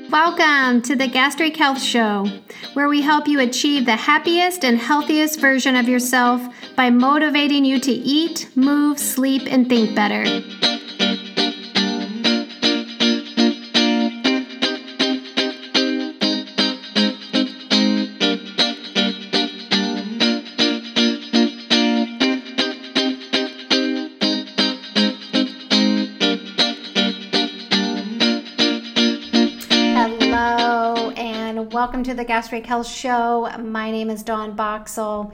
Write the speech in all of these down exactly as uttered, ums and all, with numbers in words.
Welcome to the Gastric Health Show, where we help you achieve the happiest and healthiest version of yourself by motivating you to eat, move, sleep, and think better. Welcome to the Gastric Health Show. My name is Dawn Boxall,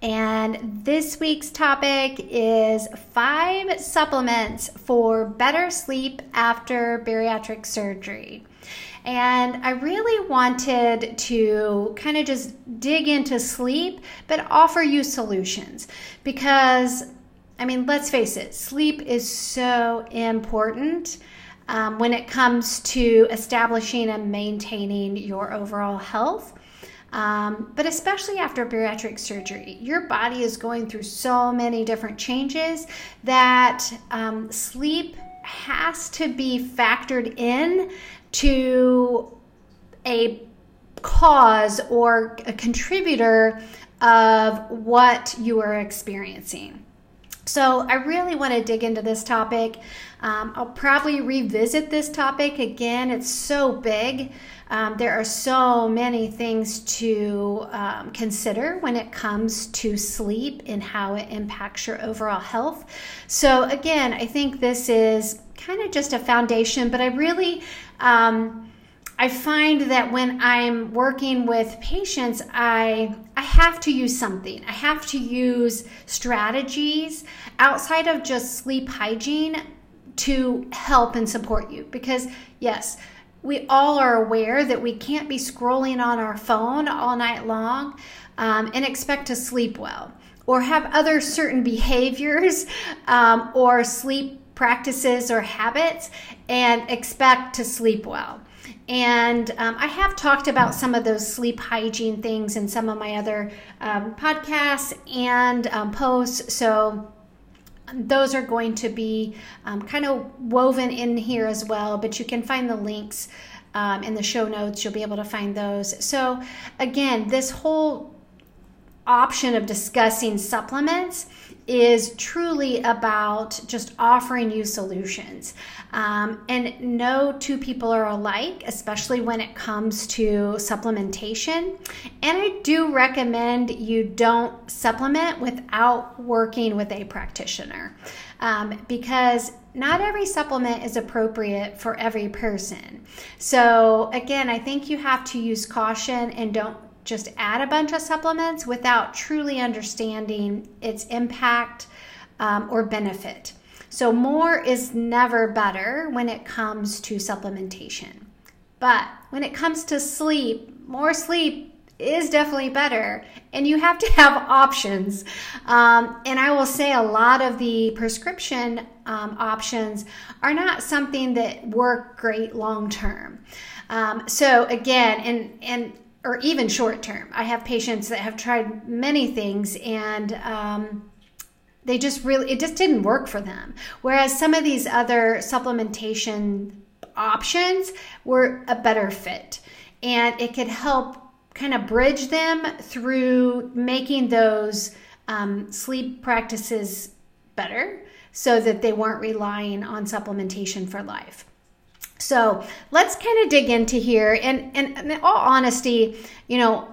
and this week's topic is five supplements for better sleep after bariatric surgery. And I really wanted to kind of just dig into sleep, but offer you solutions because, I mean, let's face it, sleep is so important. Um, when it comes to establishing and maintaining your overall health, um, but especially after bariatric surgery, your body is going through so many different changes that um, sleep has to be factored in to a cause or a contributor of what you are experiencing. So I really want to dig into this topic. Um, I'll probably revisit this topic again. It's so big. Um, there are so many things to um, consider when it comes to sleep and how it impacts your overall health. So again, I think this is kind of just a foundation, but I really... Um, I find that when I'm working with patients, I I have to use something. I have to use strategies outside of just sleep hygiene to help and support you. Because yes, we all are aware that we can't be scrolling on our phone all night long um, and expect to sleep well, or have other certain behaviors um, or sleep practices or habits and expect to sleep well. And um, I have talked about some of those sleep hygiene things in some of my other um, podcasts and um, posts. So those are going to be um, kind of woven in here as well, but you can find the links um, in the show notes. You'll be able to find those. So again, this whole option of discussing supplements is truly about just offering you solutions. Um, and no two people are alike, especially when it comes to supplementation. And I do recommend you don't supplement without working with a practitioner, um, because not every supplement is appropriate for every person. So again, I think you have to use caution and don't just add a bunch of supplements without truly understanding its impact um, or benefit. So more is never better when it comes to supplementation. But when it comes to sleep, more sleep is definitely better, and you have to have options. Um, and I will say a lot of the prescription um, options are not something that work great long term. Um, so again, and and or even short term. I have patients that have tried many things and um, they just really, it just didn't work for them. Whereas some of these other supplementation options were a better fit, and it could help kind of bridge them through making those um, sleep practices better so that they weren't relying on supplementation for life. So let's kind of dig into here. And, and, and in all honesty, you know,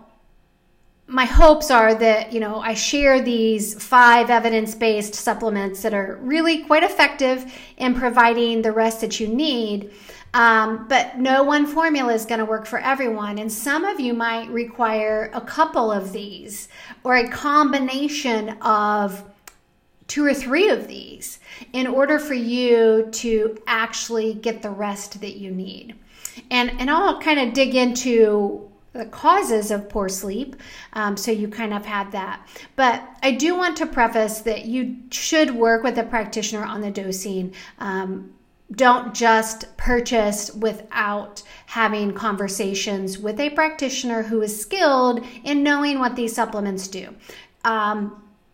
my hopes are that, you know, I share these five evidence-based supplements that are really quite effective in providing the rest that you need. Um, but no one formula is going to work for everyone. And some of you might require a couple of these or a combination of two or three of these in order for you to actually get the rest that you need. And, and I'll kind of dig into the causes of poor sleep, um, so you kind of have that. But I do want to preface that you should work with a practitioner on the dosing. Um, don't just purchase without having conversations with a practitioner who is skilled in knowing what these supplements do. Um,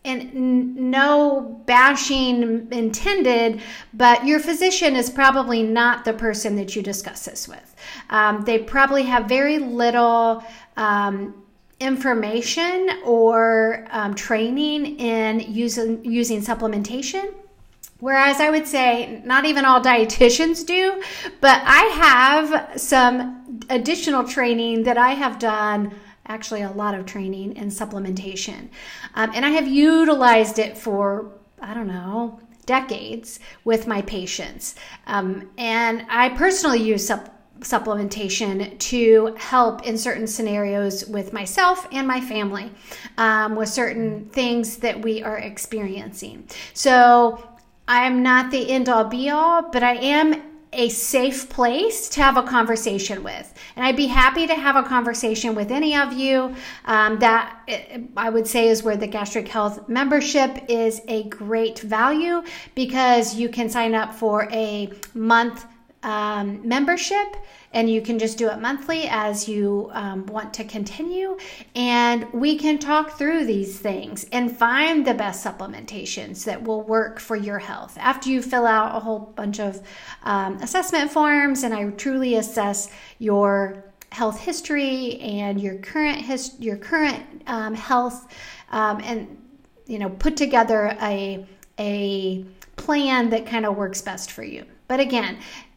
and n- no bashing intended, but your physician is probably not the person that you discuss this with. Um, they probably have very little um, information or um, training in using using supplementation. Whereas I would say not even all dietitians do, but I have some additional training that I have done, actually a lot of training in supplementation. Um, and I have utilized it for, I don't know, decades with my patients. Um, and I personally use sup- supplementation to help in certain scenarios with myself and my family, um, with certain things that we are experiencing. So I'm not the end all be all, but I am a safe place to have a conversation with. And I'd be happy to have a conversation with any of you. Um, that I would say is where the Gastric Health membership is a great value, because you can sign up for a month um, membership, and you can just do it monthly as you um, want to continue. And we can talk through these things and find the best supplementations that will work for your health. After you fill out a whole bunch of um, assessment forms, and I truly assess your health history and your current his, your current um, health, um, and you know, put together a a plan that kind of works best for you. But again,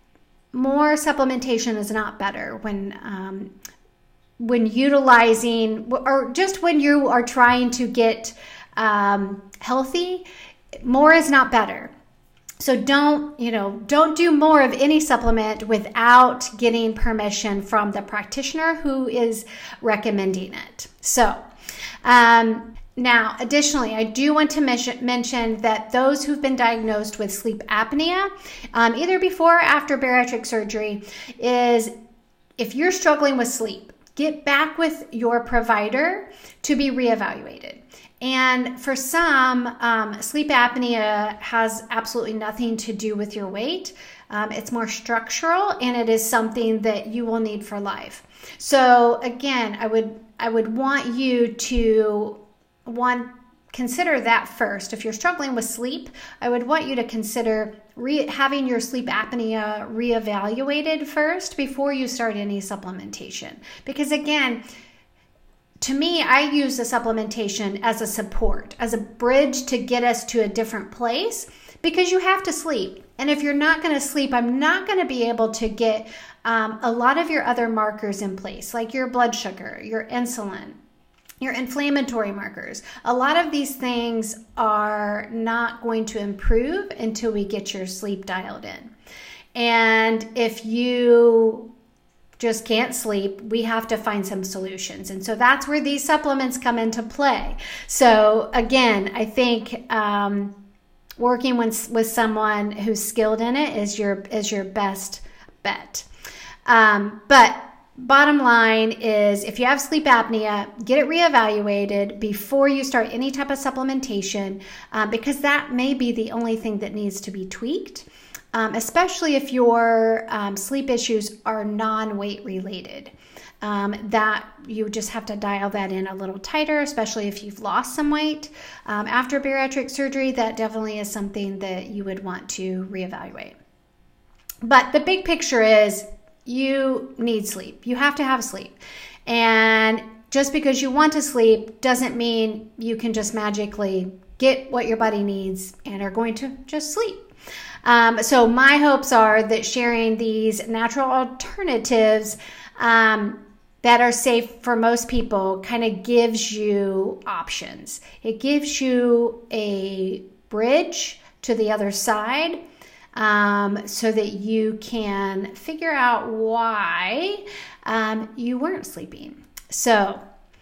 more supplementation is not better when um, when utilizing, or just when you are trying to get um, healthy. More is not better. So don't, you know, don't do more of any supplement without getting permission from the practitioner who is recommending it. So, um, now, additionally, I do want to mention, mention that those who've been diagnosed with sleep apnea, um, either before or after bariatric surgery, is if you're struggling with sleep, get back with your provider to be reevaluated. And for some, um, sleep apnea has absolutely nothing to do with your weight. Um, it's more structural, and it is something that you will need for life. So again, I would I would want you to One, consider that first. If you're struggling with sleep, I would want you to consider re- having your sleep apnea reevaluated first before you start any supplementation. Because again, to me, I use the supplementation as a support, as a bridge to get us to a different place, because you have to sleep. And if you're not going to sleep, I'm not going to be able to get um, a lot of your other markers in place, like your blood sugar, your insulin, your inflammatory markers. A lot of these things are not going to improve until we get your sleep dialed in. And if you just can't sleep, we have to find some solutions. And so that's where these supplements come into play. So again, I think um, working with, with someone who's skilled in it is your, is your best bet. Um, but Bottom line is, if you have sleep apnea, get it reevaluated before you start any type of supplementation, um, because that may be the only thing that needs to be tweaked, um, especially if your um, sleep issues are non-weight related. Um, that you just have to dial that in a little tighter, especially if you've lost some weight. Um, after bariatric surgery, that definitely is something that you would want to reevaluate. But the big picture is, you need sleep. You have to have sleep. And just because you want to sleep doesn't mean you can just magically get what your body needs and are going to just sleep. Um, so my hopes are that sharing these natural alternatives um, that are safe for most people kind of gives you options. It gives you a bridge to the other side, Um, so that you can figure out why um, you weren't sleeping. So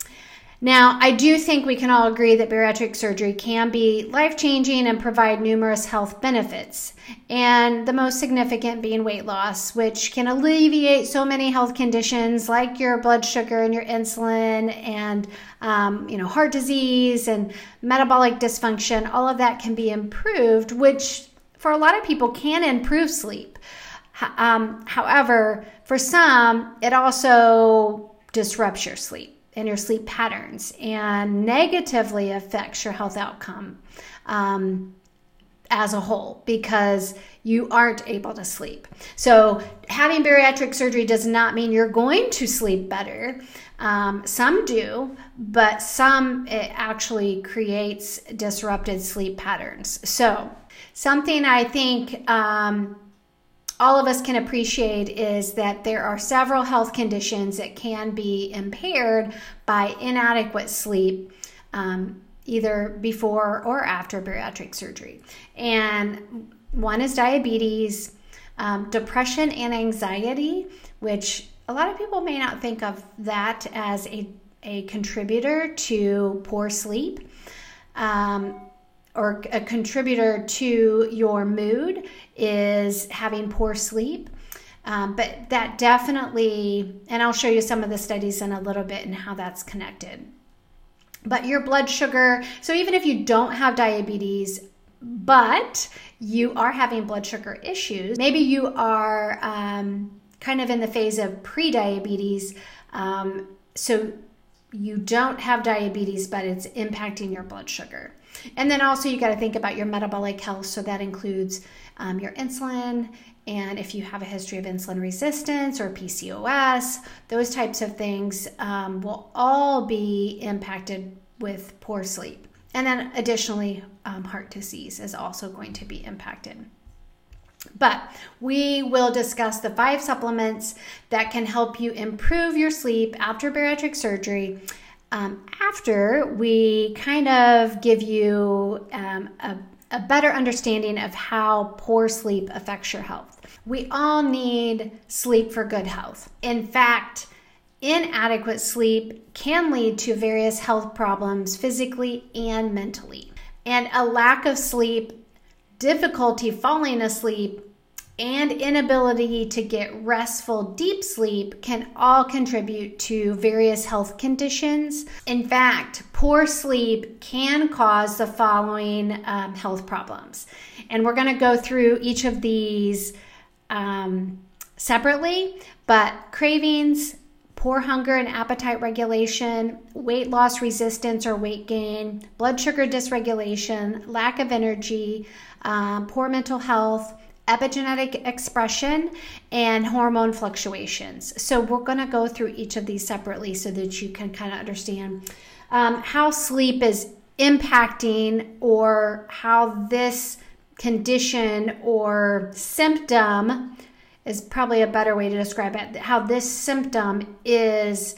now I do think we can all agree that bariatric surgery can be life-changing and provide numerous health benefits, and the most significant being weight loss, which can alleviate so many health conditions like your blood sugar and your insulin and um, you know, heart disease and metabolic dysfunction. All of that can be improved, which for a lot of people can improve sleep. Um, however, for some, it also disrupts your sleep. and your sleep patterns and negatively affects your health outcome um, as a whole because you aren't able to sleep. So having bariatric surgery does not mean you're going to sleep better. Um, some do, but some it actually creates disrupted sleep patterns. So something I think um, all of us can appreciate is that there are several health conditions that can be impaired by inadequate sleep, um, either before or after bariatric surgery. And one is diabetes, um, depression and anxiety, which a lot of people may not think of that as a, a contributor to poor sleep. Um, or a contributor to your mood is having poor sleep. Um, but that definitely, and I'll show you some of the studies in a little bit and how that's connected. But your blood sugar, so even if you don't have diabetes, but you are having blood sugar issues, maybe you are um, kind of in the phase of pre-diabetes, um, so you don't have diabetes, but it's impacting your blood sugar. And then also you got to think about your metabolic health. So that includes um, your insulin, and if you have a history of insulin resistance or P C O S, those types of things um, will all be impacted with poor sleep. And then additionally, um, heart disease is also going to be impacted. But we will discuss the five supplements that can help you improve your sleep after bariatric surgery, um, after we kind of give you um, a, a better understanding of how poor sleep affects your health. We all need sleep for good health. In fact, inadequate sleep can lead to various health problems physically and mentally. And a lack of sleep, difficulty falling asleep, and inability to get restful deep sleep can all contribute to various health conditions. In fact, poor sleep can cause the following um, health problems. And we're going to go through each of these um, separately, but cravings, poor hunger and appetite regulation, weight loss resistance or weight gain, blood sugar dysregulation, lack of energy, um, poor mental health, epigenetic expression, and hormone fluctuations. So we're going to go through each of these separately so that you can kind of understand um, how sleep is impacting, or how this condition or symptom is probably a better way to describe it, how this symptom is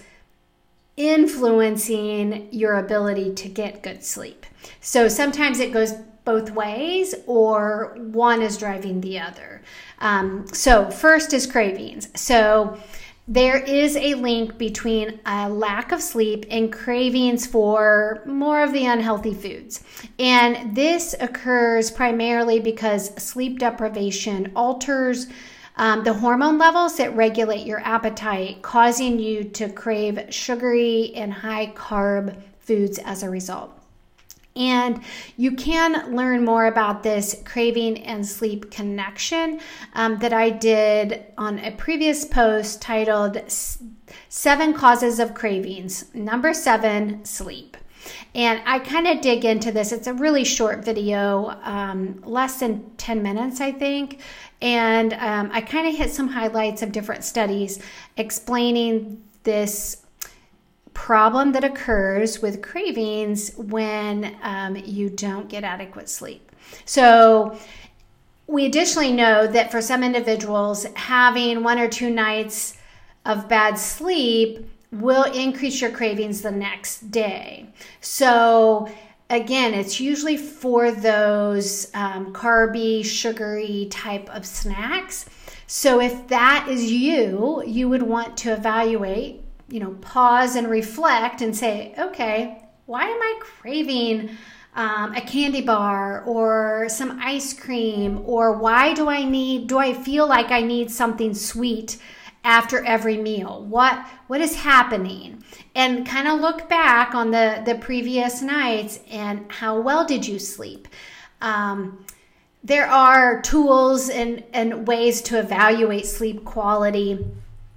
influencing your ability to get good sleep. So sometimes it goes both ways, or one is driving the other. Um, so first is cravings. So there is a link between a lack of sleep and cravings for more of the unhealthy foods. And this occurs primarily because sleep deprivation alters um, the hormone levels that regulate your appetite, causing you to crave sugary and high carb foods as a result. And you can learn more about this craving and sleep connection um, that I did on a previous post titled Seven Causes of Cravings. Number seven, sleep. And I kind of dig into this. It's a really short video, um, less than ten minutes, I think. And um, I kind of hit some highlights of different studies explaining this problem that occurs with cravings when um, you don't get adequate sleep. So we additionally know that for some individuals, having one or two nights of bad sleep will increase your cravings the next day. So again, it's usually for those um, carby, sugary type of snacks. So if that is you, you would want to evaluate, you know, pause and reflect and say, okay, why am I craving um, a candy bar or some ice cream? Or why do I need, do I feel like I need something sweet after every meal? What, what is happening? And kind of look back on the, the previous nights and how well did you sleep? Um, there are tools and, and ways to evaluate sleep quality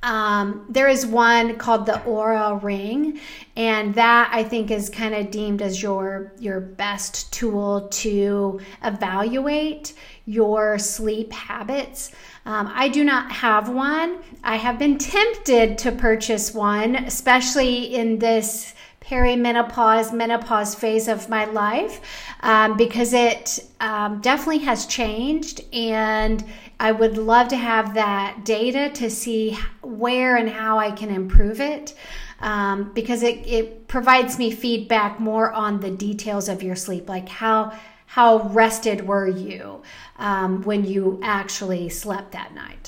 Um, there is one called the Oura Ring, and that I think is kind of deemed as your your best tool to evaluate your sleep habits. Um, I do not have one. I have been tempted to purchase one, especially in this perimenopause, menopause phase of my life, um, because it um, definitely has changed, and I would love to have that data to see where and how I can improve it, um, because it, it provides me feedback more on the details of your sleep, like how how rested were you um, when you actually slept that night.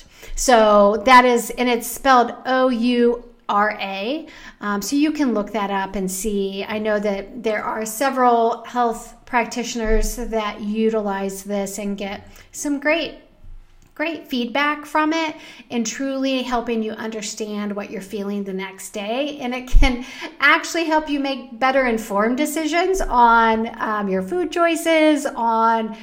So that is, and it's spelled O U R A, um, so you can look that up and see. I know that there are several health practitioners that utilize this and get some great Great feedback from it, and truly helping you understand what you're feeling the next day. And it can actually help you make better informed decisions on um, your food choices, on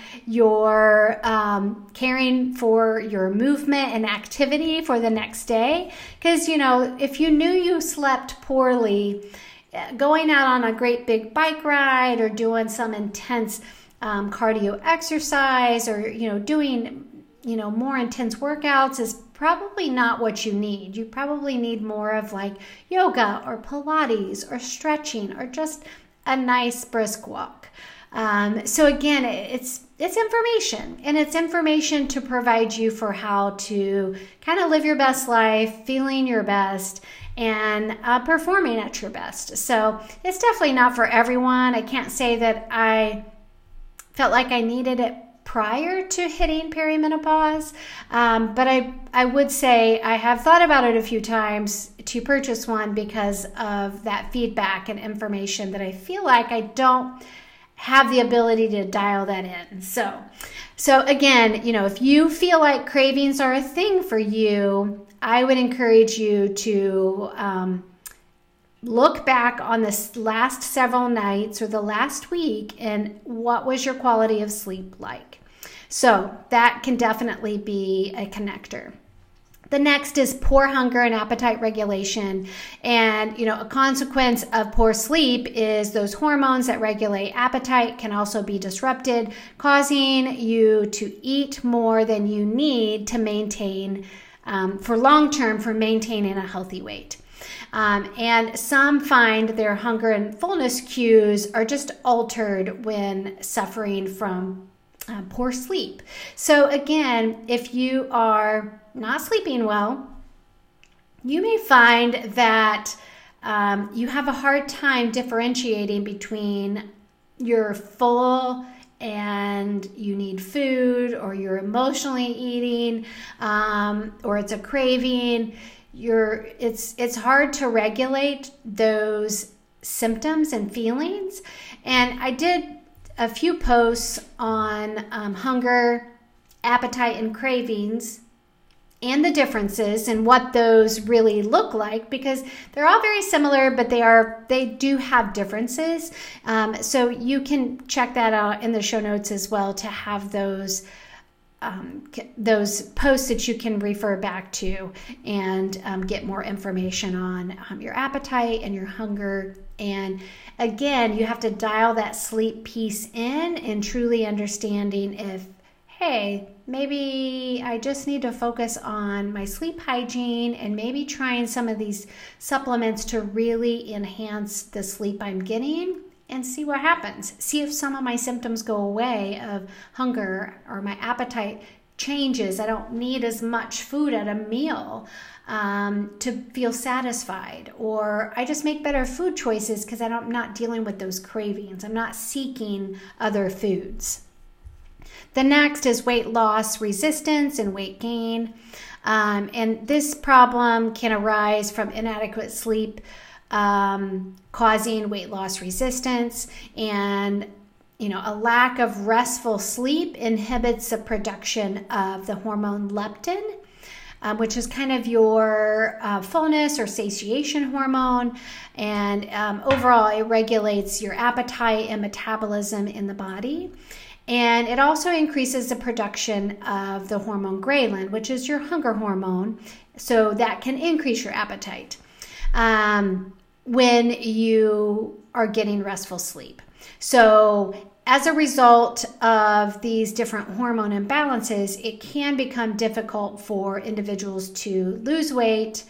your um, caring for your movement and activity for the next day. Because, you know, if you knew you slept poorly, going out on a great big bike ride or doing some intense um, cardio exercise, or, you know, doing you know, more intense workouts is probably not what you need. You probably need more of like yoga or Pilates or stretching or just a nice brisk walk. Um, so again, it's it's information, and it's information to provide you for how to kind of live your best life, feeling your best, and uh, performing at your best. So it's definitely not for everyone. I can't say that I felt like I needed it prior to hitting perimenopause, um, but I, I would say I have thought about it a few times to purchase one because of that feedback and information that I feel like I don't have the ability to dial that in. So, so again, you know, if you feel like cravings are a thing for you, I would encourage you to um, look back on this last several nights or the last week, and what was your quality of sleep like? So that can definitely be a connector. The next is poor hunger and appetite regulation. And, you know, a consequence of poor sleep is those hormones that regulate appetite can also be disrupted, causing you to eat more than you need to maintain, um, for long term, for maintaining a healthy weight. Um, and some find their hunger and fullness cues are just altered when suffering from uh, poor sleep. So again, if you are not sleeping well, you may find that um, you have a hard time differentiating between your full and you need food, or you're emotionally eating, um, or it's a craving. You're, it's it's hard to regulate those symptoms and feelings. And I did a few posts on um, hunger, appetite, and cravings, and the differences and what those really look like, because they're all very similar, but they are they do have differences. Um, so you can check that out in the show notes as well to have those Um, those posts that you can refer back to and um, get more information on um, your appetite and your hunger. And again, you have to dial that sleep piece in and truly understanding if, hey, maybe I just need to focus on my sleep hygiene and maybe trying some of these supplements to really enhance the sleep I'm getting, and see what happens. See if some of my symptoms go away of hunger, or my appetite changes. I don't need as much food at a meal um, to feel satisfied, or I just make better food choices because I'm not dealing with those cravings. I'm not seeking other foods. The next is weight loss resistance and weight gain. Um, and this problem can arise from inadequate sleep, Um, causing weight loss resistance, and you know, a lack of restful sleep inhibits the production of the hormone leptin, um, which is kind of your uh, fullness or satiation hormone, and um, overall it regulates your appetite and metabolism in the body. And it also increases the production of the hormone ghrelin, which is your hunger hormone. So that can increase your appetite um, when you are getting restful sleep. So as a result of these different hormone imbalances, it can become difficult for individuals to lose weight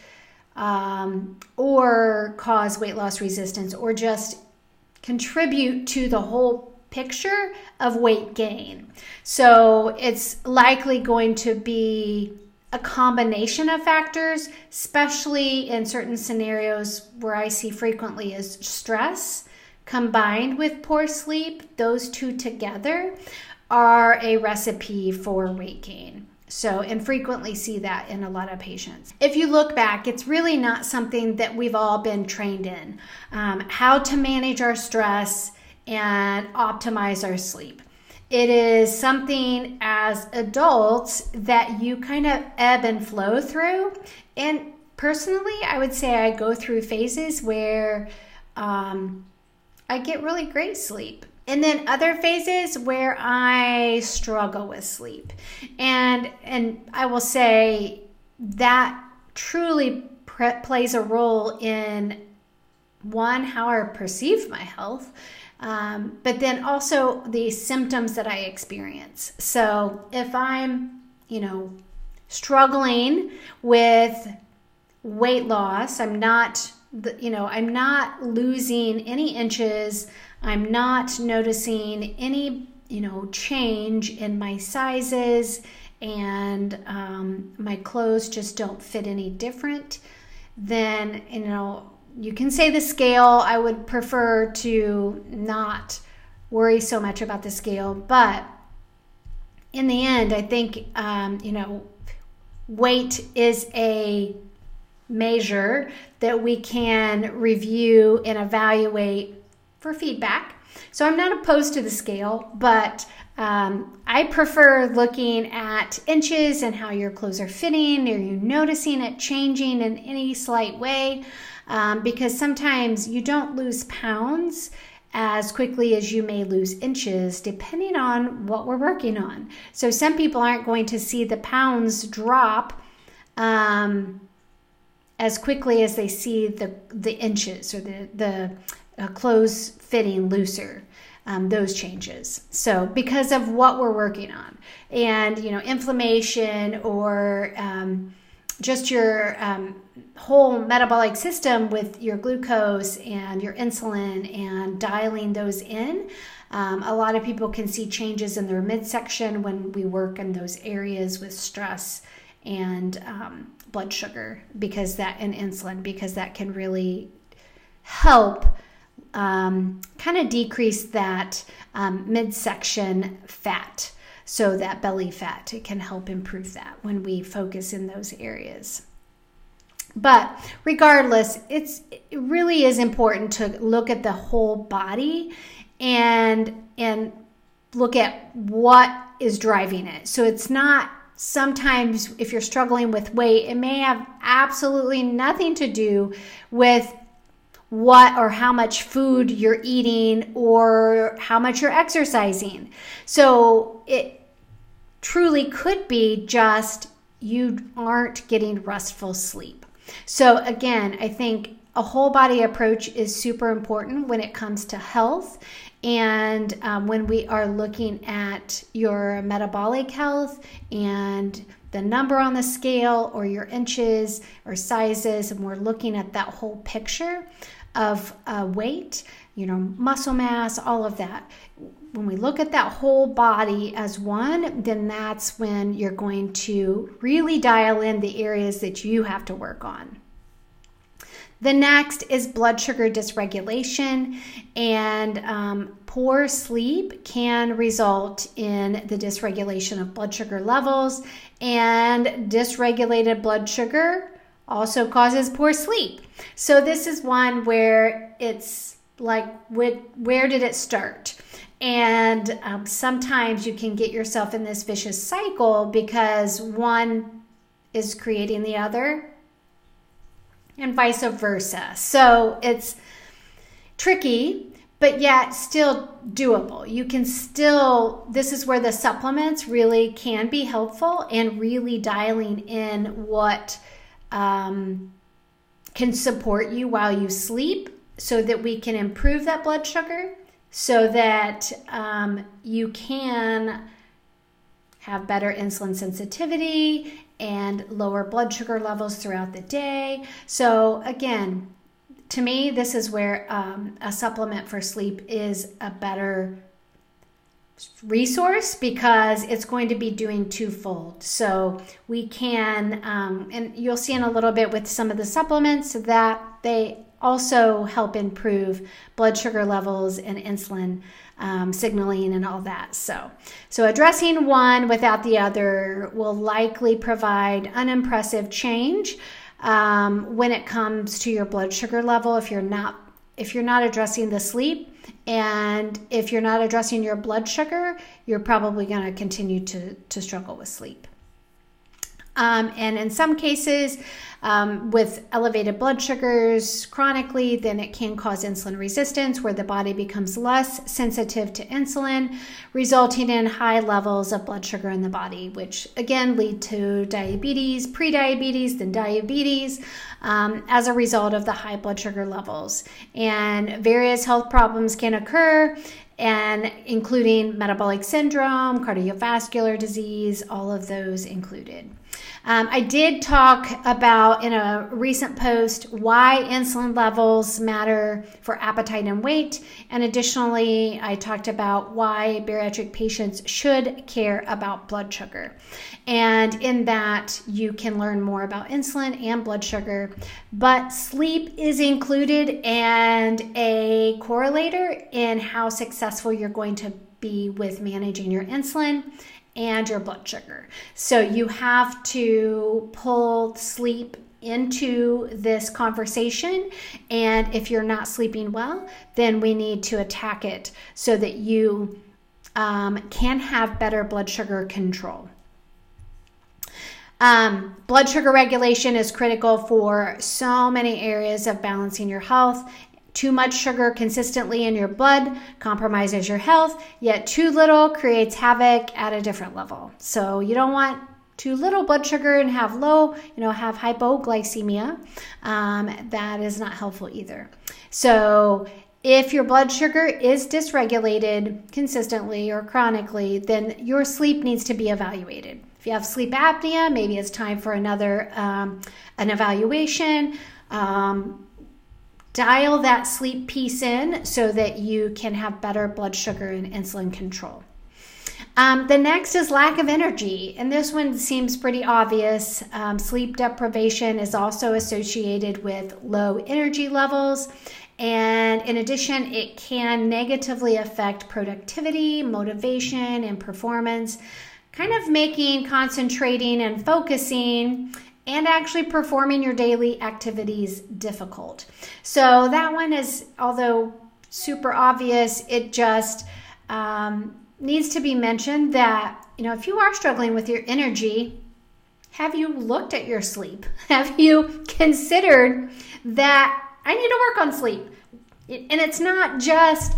um, or cause weight loss resistance or just contribute to the whole picture of weight gain. So it's likely going to be a combination of factors, especially in certain scenarios where I see frequently is stress combined with poor sleep. Those two together are a recipe for weight gain. So, and frequently see that in a lot of patients. If you look back, it's really not something that we've all been trained in. Um, how to manage our stress and optimize our sleep. It is something as adults that you kind of ebb and flow through. And personally, I would say I go through phases where um, I get really great sleep. And then other phases where I struggle with sleep. And, and I will say that truly pre- plays a role in, one, how I perceive my health, Um, but then also the symptoms that I experience. So if I'm, you know, struggling with weight loss, I'm not, you know, I'm not losing any inches. I'm not noticing any, you know, change in my sizes, and um, my clothes just don't fit any different. Then, you know, you can say the scale. I would prefer to not worry so much about the scale, but in the end, I think, um, you know, weight is a measure that we can review and evaluate for feedback. So I'm not opposed to the scale, but um, I prefer looking at inches and how your clothes are fitting. Are you noticing it changing in any slight way? Um, because sometimes you don't lose pounds as quickly as you may lose inches, depending on what we're working on. So some people aren't going to see the pounds drop um, as quickly as they see the, the inches or the, the uh, clothes fitting looser. Um, those changes. So because of what we're working on, and, you know, inflammation or um, just your um, whole metabolic system with your glucose and your insulin and dialing those in. Um, a lot of people can see changes in their midsection when we work in those areas with stress and um, blood sugar because that and insulin, because that can really help um, kind of decrease that um, midsection fat. So that belly fat, it can help improve that when we focus in those areas. But regardless, it's, it really is important to look at the whole body and, and look at what is driving it. So it's not, sometimes if you're struggling with weight, it may have absolutely nothing to do with what or how much food you're eating or how much you're exercising. So it truly could be just you aren't getting restful sleep. So again, I think a whole body approach is super important when it comes to health. And um, when we are looking at your metabolic health and the number on the scale or your inches or sizes, and we're looking at that whole picture of uh, weight, you know, muscle mass, all of that. When we look at that whole body as one, then that's when you're going to really dial in the areas that you have to work on. The next is blood sugar dysregulation, and um, poor sleep can result in the dysregulation of blood sugar levels, and dysregulated blood sugar also causes poor sleep. So this is one where it's like, where did it start? And um, sometimes you can get yourself in this vicious cycle because one is creating the other and vice versa. So it's tricky, but yet still doable. You can still, this is where the supplements really can be helpful, and really dialing in what um, can support you while you sleep, so that we can improve that blood sugar, so that um, you can have better insulin sensitivity and lower blood sugar levels throughout the day. So again, to me, this is where um, a supplement for sleep is a better resource, because it's going to be doing twofold. So we can, um, and you'll see in a little bit with some of the supplements, that they also help improve blood sugar levels and insulin um, signaling and all that. So, so addressing one without the other will likely provide unimpressive change um, when it comes to your blood sugar level. If you're not, if you're not addressing the sleep, and if you're not addressing your blood sugar, you're probably going to continue to to struggle with sleep. Um, and in some cases, um, with elevated blood sugars chronically, then it can cause insulin resistance, where the body becomes less sensitive to insulin, resulting in high levels of blood sugar in the body, which again lead to diabetes, pre-diabetes, then diabetes, um, as a result of the high blood sugar levels. And various health problems can occur, and including metabolic syndrome, cardiovascular disease, all of those included. Um, I did talk about in a recent post why insulin levels matter for appetite and weight. And additionally, I talked about why bariatric patients should care about blood sugar. And in that, you can learn more about insulin and blood sugar. But sleep is included and a correlator in how successful you're going to be with managing your insulin and your blood sugar. So you have to pull sleep into this conversation. And if you're not sleeping well, then we need to attack it so that you um, can have better blood sugar control. Um, blood sugar regulation is critical for so many areas of balancing your health. Too much sugar consistently in your blood compromises your health, yet too little creates havoc at a different level. So you don't want too little blood sugar and have low, you know, have hypoglycemia. Um, that is not helpful either. So if your blood sugar is dysregulated consistently or chronically, then your sleep needs to be evaluated. If you have sleep apnea, maybe it's time for another um, an evaluation. Um, Dial that sleep piece in so that you can have better blood sugar and insulin control. Um, the next is lack of energy, and this one seems pretty obvious. Um, sleep deprivation is also associated with low energy levels, and in addition, it can negatively affect productivity, motivation, and performance, kind of making concentrating and focusing and actually performing your daily activities difficult. So that one is, although super obvious, it just um, needs to be mentioned that, you know, if you are struggling with your energy, have you looked at your sleep? Have you considered that I need to work on sleep? And it's not just,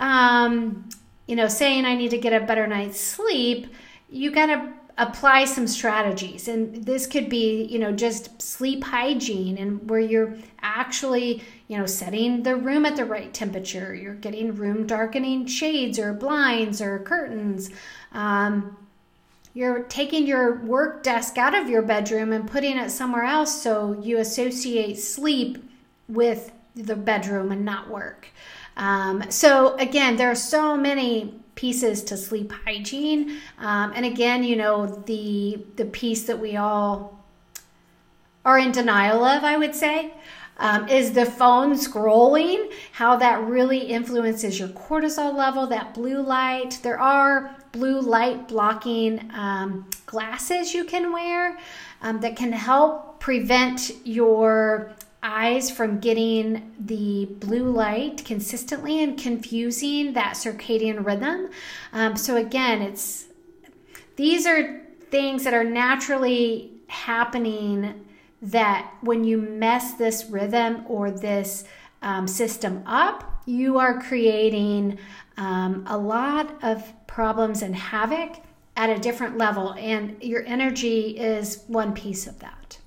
um, you know, saying I need to get a better night's sleep. You got to apply some strategies, and this could be, you know, just sleep hygiene, and where you're actually, you know, setting the room at the right temperature. You're getting room darkening shades or blinds or curtains. Um, you're taking your work desk out of your bedroom and putting it somewhere else, so you associate sleep with the bedroom and not work. Um, so again, there are so many pieces to sleep hygiene. Um, and again, you know, the the piece that we all are in denial of, I would say, um, is the phone scrolling, how that really influences your cortisol level, that blue light. There are blue light blocking um, glasses you can wear um, that can help prevent your eyes from getting the blue light consistently and confusing that circadian rhythm. Um, so again, it's these are things that are naturally happening that when you mess this rhythm or this um, system up, you are creating um, a lot of problems and havoc at a different level, and your energy is one piece of that.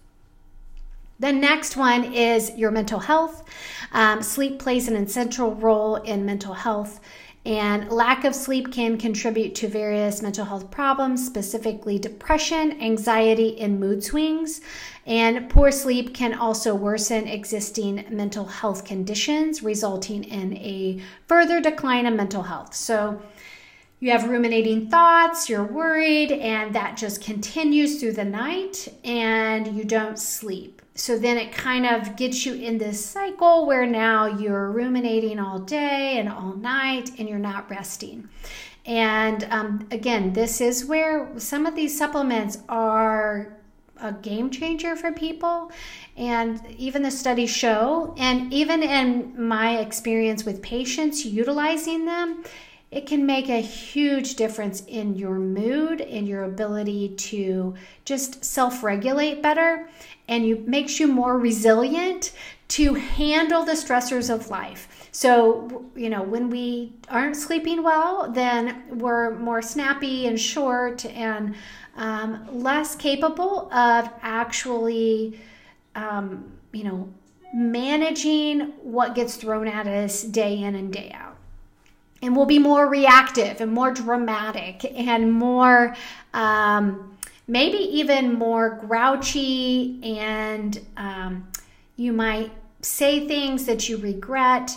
The next one is your mental health. Um, sleep plays an essential role in mental health, and lack of sleep can contribute to various mental health problems, specifically depression, anxiety, and mood swings. And poor sleep can also worsen existing mental health conditions, resulting in a further decline in mental health. So you have ruminating thoughts, you're worried, and that just continues through the night, and you don't sleep. So then it kind of gets you in this cycle where now you're ruminating all day and all night, and you're not resting. And um, again, this is where some of these supplements are a game changer for people. And even the studies show, and even in my experience with patients utilizing them, it can make a huge difference in your mood and your ability to just self-regulate better, and you makes you more resilient to handle the stressors of life. So, you know, when we aren't sleeping well, then we're more snappy and short and um, less capable of actually, um, you know, managing what gets thrown at us day in and day out. And we'll be more reactive and more dramatic and more, um, maybe even more grouchy, and um, you might say things that you regret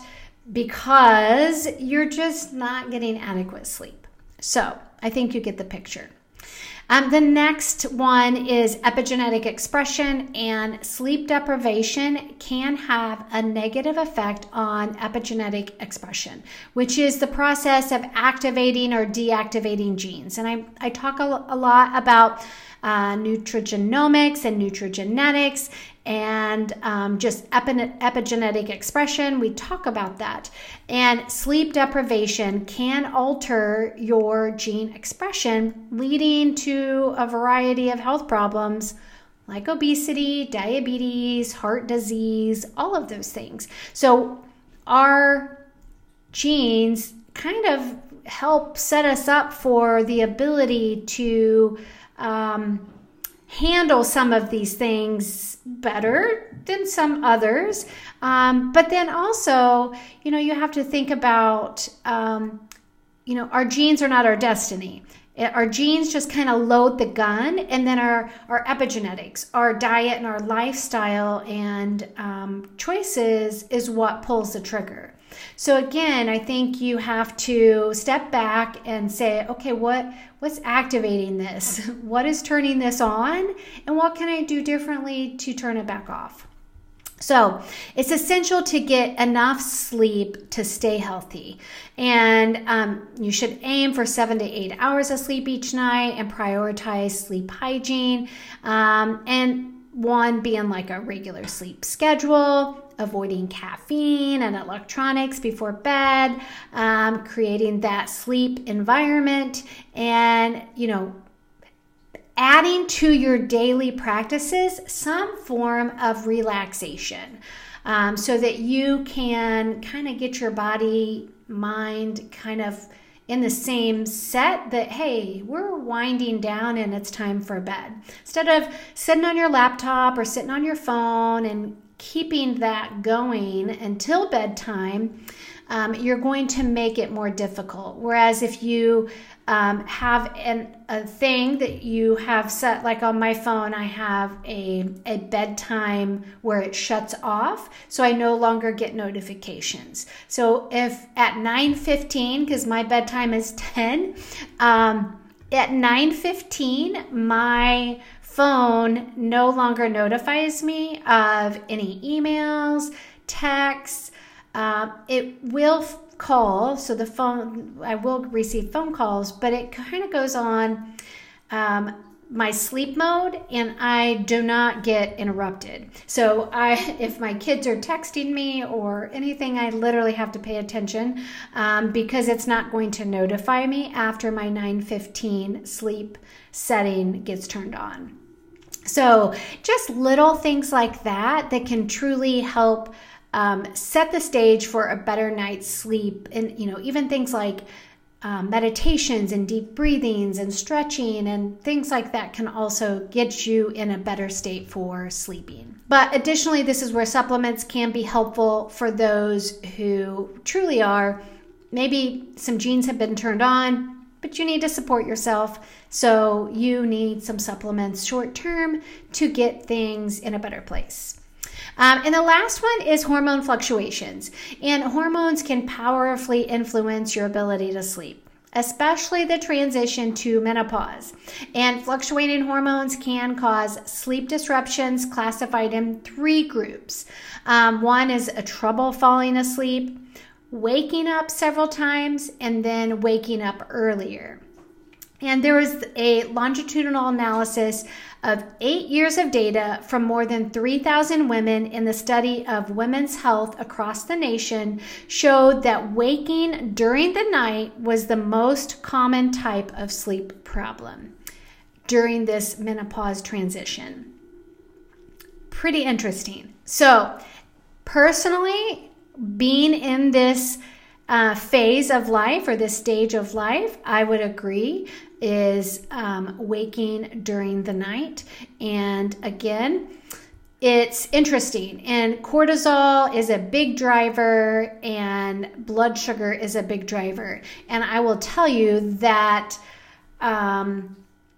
because you're just not getting adequate sleep. So I think you get the picture. Um, the next one is epigenetic expression, and sleep deprivation can have a negative effect on epigenetic expression, which is the process of activating or deactivating genes. And I, I talk a, a lot about uh, nutrigenomics and nutrigenetics and um, just epi- epigenetic expression. We talk about that. And sleep deprivation can alter your gene expression, leading to a variety of health problems like obesity, diabetes, heart disease, all of those things. So our genes kind of help set us up for the ability to um, handle some of these things better than some others. Um, but then also, you know, you have to think about, um, you know, our genes are not our destiny. Our genes just kind of load the gun, and then our, our epigenetics, our diet and our lifestyle and um, choices is what pulls the trigger. So again, I think you have to step back and say, okay, what what's activating this? What is turning this on? And what can I do differently to turn it back off? So it's essential to get enough sleep to stay healthy. And um, you should aim for seven to eight hours of sleep each night and prioritize sleep hygiene. Um, and one being like a regular sleep schedule, avoiding caffeine and electronics before bed, um, creating that sleep environment, and, you know, adding to your daily practices some form of relaxation, um, so that you can kind of get your body, mind kind of in the same set that, hey, we're winding down and it's time for bed. Instead of sitting on your laptop or sitting on your phone and keeping that going until bedtime, um, you're going to make it more difficult. Whereas if you um, have an, a thing that you have set, like on my phone, I have a, a bedtime where it shuts off, so I no longer get notifications. So if at nine fifteen, because my bedtime is ten, um, at nine fifteen, my phone no longer notifies me of any emails, texts. Uh, it will f- call, so the phone, I will receive phone calls, but it kind of goes on um, my sleep mode, and I do not get interrupted. So I, if my kids are texting me or anything, I literally have to pay attention um, because it's not going to notify me after my nine fifteen sleep setting gets turned on. So just little things like that that can truly help um, set the stage for a better night's sleep. And, you know, even things like um, meditations and deep breathings and stretching and things like that can also get you in a better state for sleeping. But additionally, this is where supplements can be helpful for those who truly are. Maybe some genes have been turned on, but you need to support yourself. So you need some supplements short term to get things in a better place. Um, and the last one is hormone fluctuations. And hormones can powerfully influence your ability to sleep, especially the transition to menopause. And fluctuating hormones can cause sleep disruptions classified in three groups. Um, one is a trouble falling asleep, waking up several times, and then waking up earlier. And there was a longitudinal analysis of eight years of data from more than three thousand women in the study of women's health across the nation showed that waking during the night was the most common type of sleep problem during this menopause transition. Pretty interesting. So, personally, being in this uh, phase of life or this stage of life, I would agree, is um, waking during the night. And again, it's interesting. And cortisol is a big driver and blood sugar is a big driver. And I will tell you that um,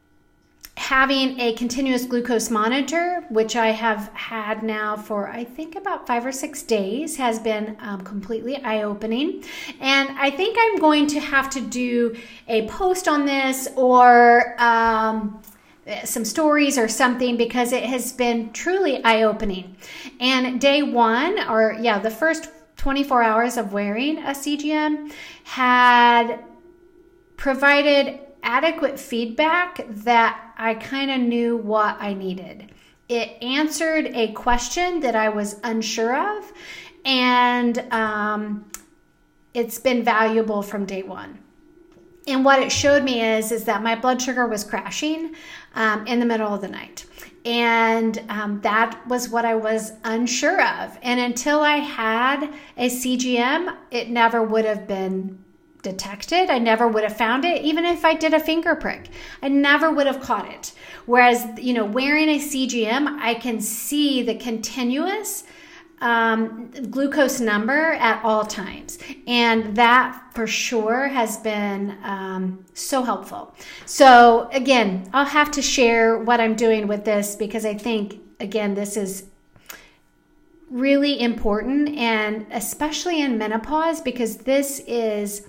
having a continuous glucose monitor, which I have had now for I think about five or six days, has been um, completely eye-opening. And I think I'm going to have to do a post on this or um, some stories or something because it has been truly eye-opening. And day one, or yeah, the first twenty-four hours of wearing a C G M had provided adequate feedback that I kind of knew what I needed. It answered a question that I was unsure of, and um, it's been valuable from day one. And what it showed me is, is that my blood sugar was crashing um, in the middle of the night. And um, that was what I was unsure of. And until I had a C G M, it never would have been detected. I never would have found it. Even if I did a finger prick, I never would have caught it. Whereas, you know, wearing a C G M, I can see the continuous um, glucose number at all times. And that for sure has been um, so helpful. So again, I'll have to share what I'm doing with this because I think, again, this is really important, and especially in menopause, because this is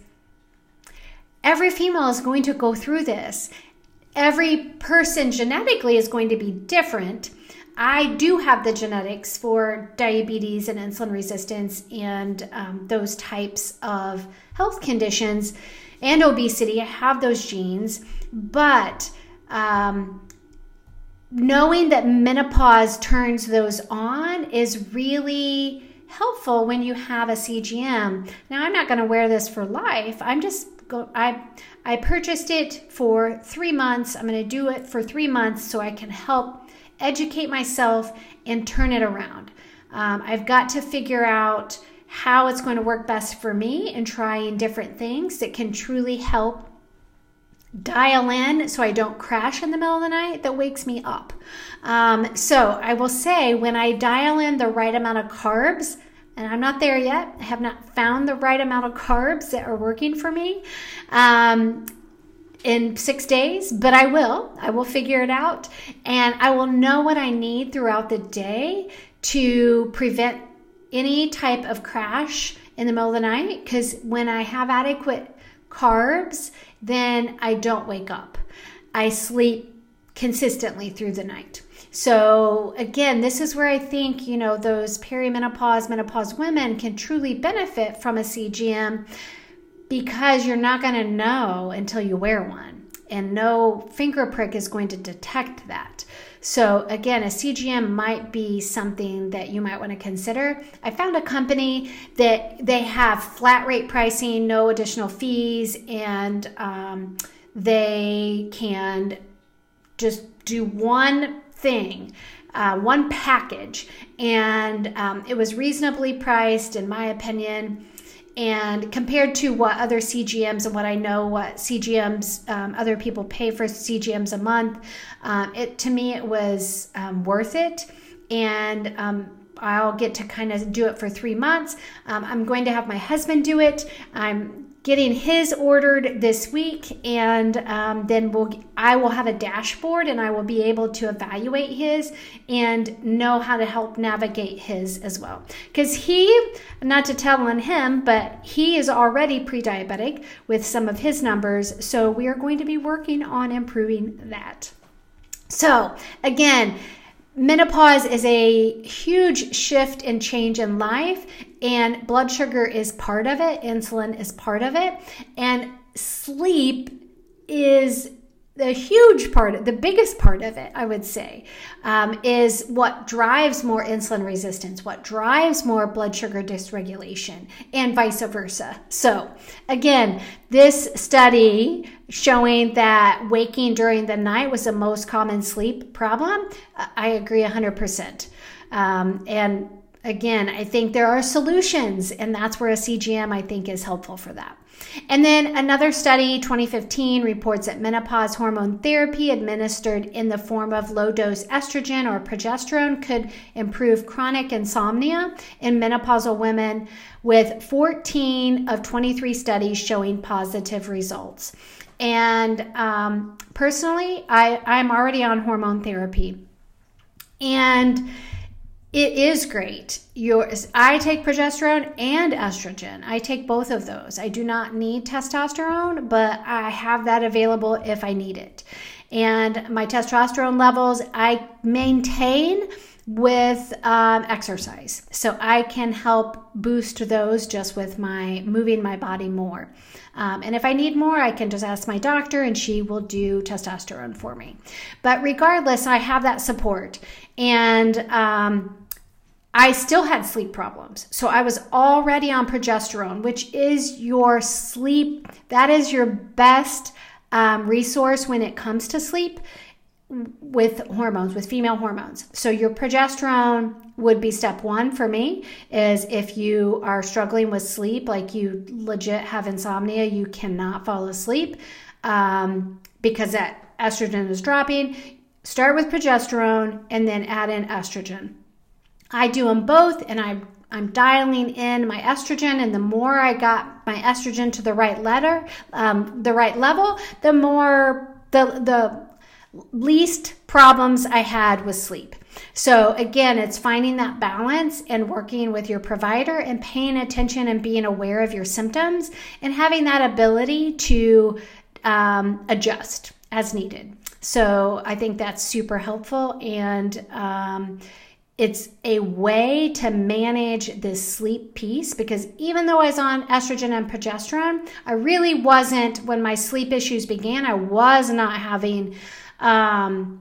every female is going to go through this. Every person genetically is going to be different. I do have the genetics for diabetes and insulin resistance and um, those types of health conditions and obesity. I have those genes, but um, knowing that menopause turns those on is really helpful when you have a C G M. Now, I'm not going to wear this for life. I'm just Go, I I purchased it for three months. I'm going to do it for three months so I can help educate myself and turn it around. Um, I've got to figure out how it's going to work best for me and trying different things that can truly help dial in so I don't crash in the middle of the night that wakes me up. Um, so I will say when I dial in the right amount of carbs, and I'm not there yet. I have not found the right amount of carbs that are working for me um, in six days, but I will. I will figure it out, and I will know what I need throughout the day to prevent any type of crash in the middle of the night, because when I have adequate carbs, then I don't wake up. I sleep consistently through the night. So again, this is where I think, you know, those perimenopause, menopause women can truly benefit from a C G M, because you're not going to know until you wear one, and no finger prick is going to detect that. So again, a C G M might be something that you might want to consider. I found a company that they have flat rate pricing, no additional fees, and um, they can just do one thing uh, one package, and um, it was reasonably priced, in my opinion. And compared to what other C G Ms and what I know what C G Ms, um, other people pay for C G Ms a month, um, it to me, it was um, worth it. And um, I'll get to kind of do it for three months. Um, I'm going to have my husband do it. I'm getting his ordered this week, and um, then we'll I will have a dashboard, and I will be able to evaluate his and know how to help navigate his as well. Because he, not to tell on him, but he is already pre-diabetic with some of his numbers, so we are going to be working on improving that. So again, menopause is a huge shift and change in life, and blood sugar is part of it. Insulin is part of it. And sleep is the huge part, the biggest part of it, I would say, um, is what drives more insulin resistance, what drives more blood sugar dysregulation, and vice versa. So again, this study showing that waking during the night was the most common sleep problem, I agree one hundred percent. Um, and again, I think there are solutions, and that's where a C G M, I think, is helpful for that. And then another study, twenty fifteen, reports that menopause hormone therapy administered in the form of low-dose estrogen or progesterone could improve chronic insomnia in menopausal women, with fourteen of twenty-three studies showing positive results. And um, personally, I, I'm already on hormone therapy, and it is great. Yours, I take progesterone and estrogen. I take both of those. I do not need testosterone, but I have that available if I need it. And my testosterone levels, I maintain with um, exercise. So I can help boost those just with my moving my body more. Um, and if I need more, I can just ask my doctor and she will do testosterone for me. But regardless, I have that support. And um, I still had sleep problems. So I was already on progesterone, which is your sleep. That is your best um, resource when it comes to sleep with hormones, with female hormones. So your progesterone would be step one for me, is if you are struggling with sleep, like you legit have insomnia, you cannot fall asleep um, because that estrogen is dropping. Start with progesterone and then add in estrogen. I do them both, and I, I'm dialing in my estrogen, and the more I got my estrogen to the right letter, um, the right level, the more, the, the least problems I had with sleep. So again, it's finding that balance and working with your provider and paying attention and being aware of your symptoms and having that ability to um, adjust as needed. So I think that's super helpful, and um, it's a way to manage this sleep piece, because even though I was on estrogen and progesterone, I really wasn't, when my sleep issues began, I was not having um,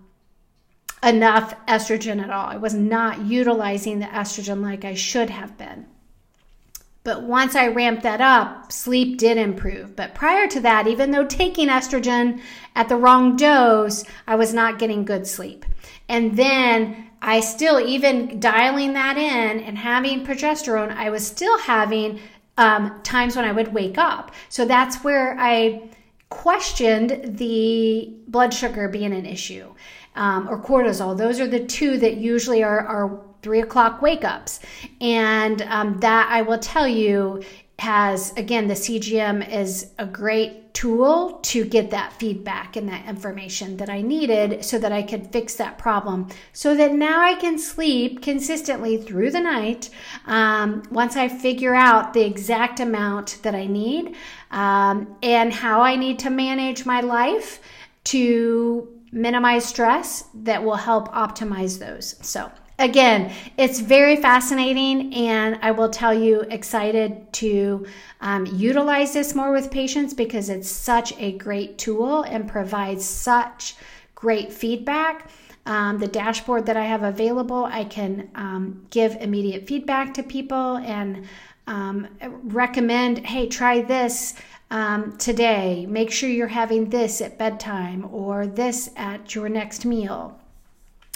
enough estrogen at all. I was not utilizing the estrogen like I should have been. But once I ramped that up, sleep did improve. But prior to that, even though taking estrogen at the wrong dose, I was not getting good sleep. And then I still, even dialing that in and having progesterone, I was still having um, times when I would wake up. So that's where I questioned the blood sugar being an issue, um, or cortisol. Those are the two that usually are, are three o'clock wake ups. And um, that, I will tell you, has, again, the C G M is a great tool to get that feedback and that information that I needed so that I could fix that problem, so that now I can sleep consistently through the night um, once I figure out the exact amount that I need um, and how I need to manage my life to minimize stress that will help optimize those. So again, it's very fascinating, and I will tell you, excited to um, utilize this more with patients, because it's such a great tool and provides such great feedback. Um, the dashboard that I have available, I can um, give immediate feedback to people and um, recommend, hey, try this um, today. Make sure you're having this at bedtime or this at your next meal.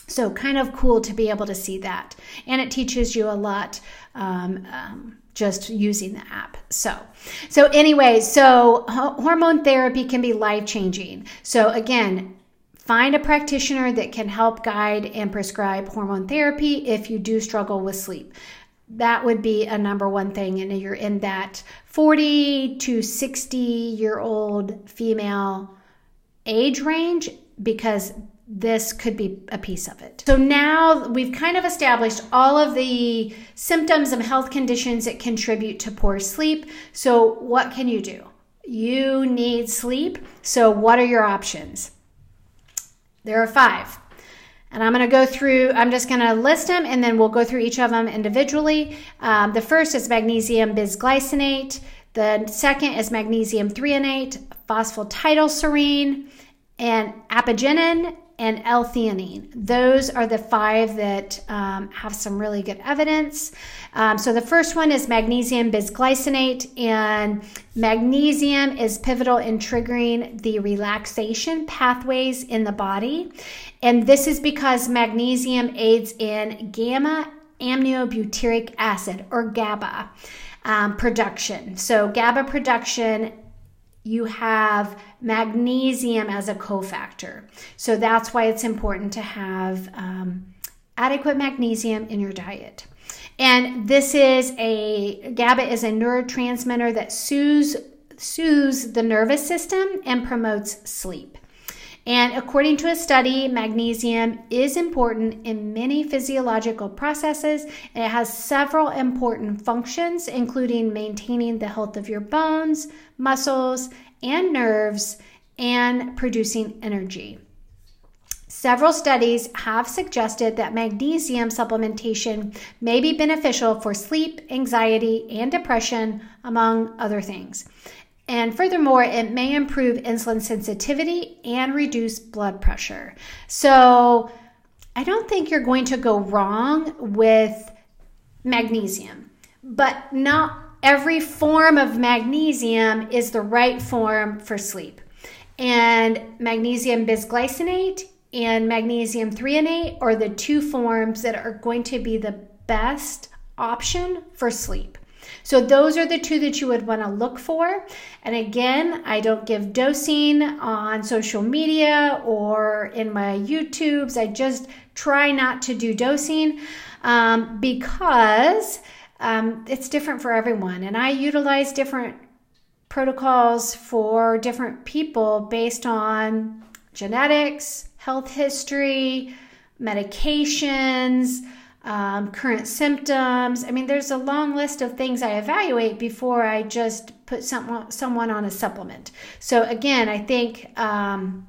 So kind of cool to be able to see that. And it teaches you a lot um, um, just using the app. So, so anyway, so hormone therapy can be life-changing. So again, find a practitioner that can help guide and prescribe hormone therapy if you do struggle with sleep. That would be a number one thing. And you're in that forty to sixty year old female age range, because this could be a piece of it. So now we've kind of established all of the symptoms and health conditions that contribute to poor sleep. So what can you do? You need sleep. So what are your options? There are five. And I'm going to go through, I'm just going to list them, and then we'll go through each of them individually. Um, the first is magnesium bisglycinate. The second is magnesium threonate, phosphatidylserine, and apigenin, and L-theanine. Those are the five that um, have some really good evidence. Um, so the first one is magnesium bisglycinate, and magnesium is pivotal in triggering the relaxation pathways in the body. And this is because magnesium aids in gamma aminobutyric acid, or GABA, um, production. So GABA production, you have magnesium as a cofactor. So that's why it's important to have um, adequate magnesium in your diet. And this is a, GABA is a neurotransmitter that soothes, soothes the nervous system and promotes sleep. And according to a study, magnesium is important in many physiological processes, and it has several important functions, including maintaining the health of your bones, muscles, and nerves, and producing energy. Several studies have suggested that magnesium supplementation may be beneficial for sleep, anxiety, and depression, among other things. And furthermore, it may improve insulin sensitivity and reduce blood pressure. So I don't think you're going to go wrong with magnesium, but not every form of magnesium is the right form for sleep. And magnesium bisglycinate and magnesium threonate are the two forms that are going to be the best option for sleep. So those are the two that you would want to look for. And again, I don't give dosing on social media or in my YouTubes. I just try not to do dosing um, because um, it's different for everyone. And I utilize different protocols for different people based on genetics, health history, medications, Um, current symptoms. I mean, there's a long list of things I evaluate before I just put someone, someone on a supplement. So again, I think um,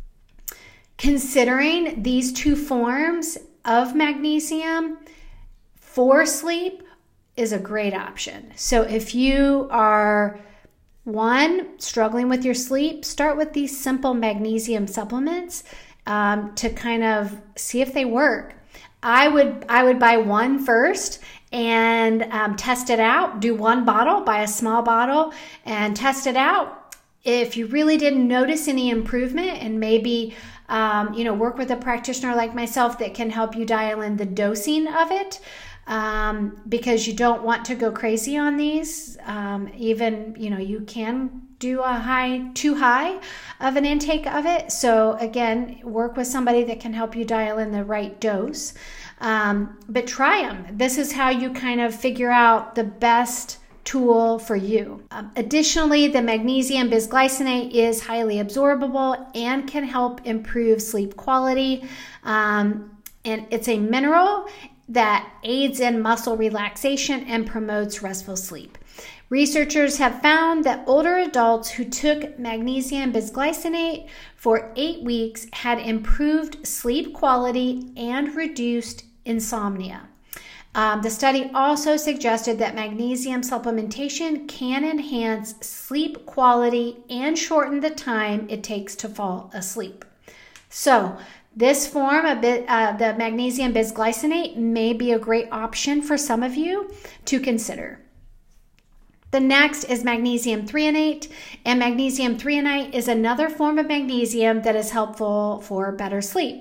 considering these two forms of magnesium for sleep is a great option. So if you are, one, struggling with your sleep, start with these simple magnesium supplements um, to kind of see if they work. I would I would buy one first and um, test it out. Do one bottle, buy a small bottle and test it out. If you really didn't notice any improvement, and maybe um, you know, work with a practitioner like myself that can help you dial in the dosing of it, um, because you don't want to go crazy on these. Um, even you know, you can do a high, too high of an intake of it. So again, work with somebody that can help you dial in the right dose. Um, but try them. This is how you kind of figure out the best tool for you. Um, additionally, the magnesium bisglycinate is highly absorbable and can help improve sleep quality. Um, and it's a mineral that aids in muscle relaxation and promotes restful sleep. Researchers have found that older adults who took magnesium bisglycinate for eight weeks had improved sleep quality and reduced insomnia. Um, the study also suggested that magnesium supplementation can enhance sleep quality and shorten the time it takes to fall asleep. So this form of bit, uh, the magnesium bisglycinate may be a great option for some of you to consider. The next is magnesium threonate, and magnesium threonate is another form of magnesium that is helpful for better sleep.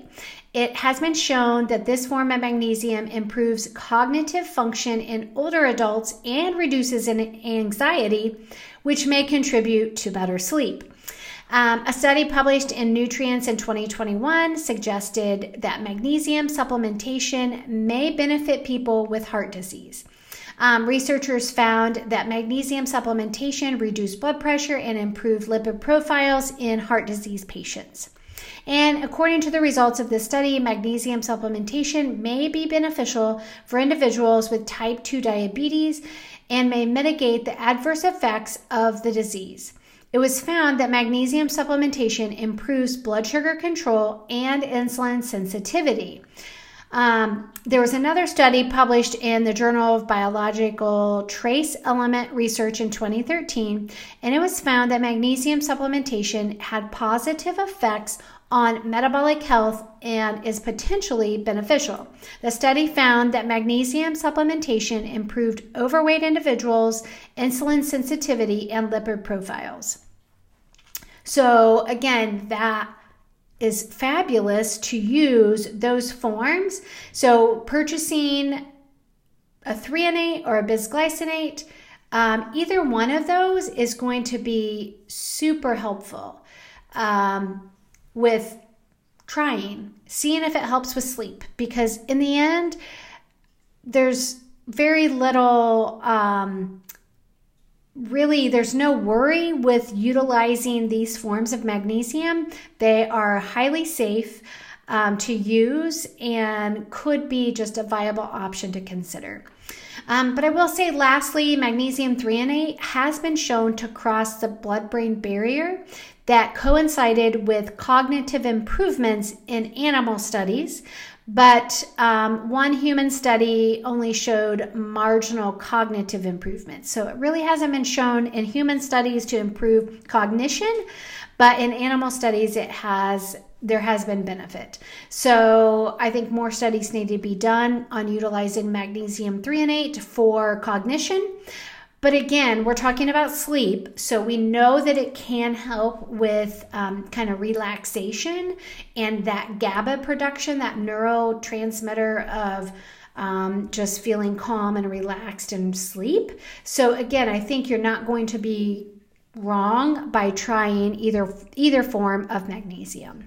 It has been shown that this form of magnesium improves cognitive function in older adults and reduces anxiety, which may contribute to better sleep. Um, a study published in Nutrients in twenty twenty-one suggested that magnesium supplementation may benefit people with heart disease. Um, researchers found that magnesium supplementation reduced blood pressure and improved lipid profiles in heart disease patients. And according to the results of this study, magnesium supplementation may be beneficial for individuals with type two diabetes and may mitigate the adverse effects of the disease. It was found that magnesium supplementation improves blood sugar control and insulin sensitivity. Um, there was another study published in the Journal of Biological Trace Element Research in twenty thirteen, and it was found that magnesium supplementation had positive effects on metabolic health and is potentially beneficial. The study found that magnesium supplementation improved overweight individuals' insulin sensitivity and lipid profiles. So again, that is fabulous to use those forms. So purchasing a threonate or a bisglycinate, um, either one of those is going to be super helpful um, with trying, seeing if it helps with sleep, because in the end, there's very little, um, really, there's no worry with utilizing these forms of magnesium. They are highly safe um, to use and could be just a viable option to consider. Um, but I will say, lastly, magnesium threonate has been shown to cross the blood-brain barrier that coincided with cognitive improvements in animal studies, but um, one human study only showed marginal cognitive improvement. So it really hasn't been shown in human studies to improve cognition, but in animal studies it has there has been benefit. So I think more studies need to be done on utilizing magnesium threonate for cognition. But again, we're talking about sleep, so we know that it can help with um, kind of relaxation and that GABA production, that neurotransmitter of um, just feeling calm and relaxed and sleep. So again, I think you're not going to be wrong by trying either either form of magnesium.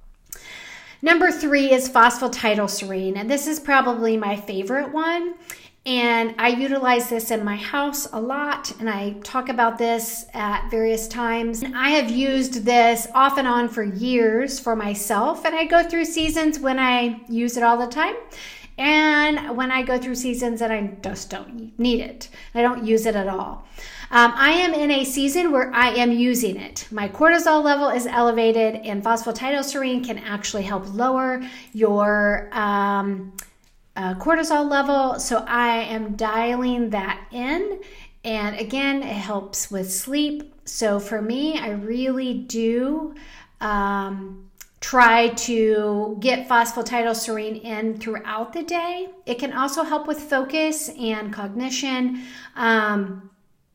Number three is phosphatidylserine, and this is probably my favorite one. And I utilize this in my house a lot, and I talk about this at various times. And I have used this off and on for years for myself, and I go through seasons when I use it all the time, and when I go through seasons that I just don't need it. I don't use it at all. Um, I am in a season where I am using it. My cortisol level is elevated, and phosphatidylserine can actually help lower your um, Uh, cortisol level, so I am dialing that in, and again, it helps with sleep. So for me, I really do um, try to get phosphatidylserine in throughout the day. It can also help with focus and cognition. Um,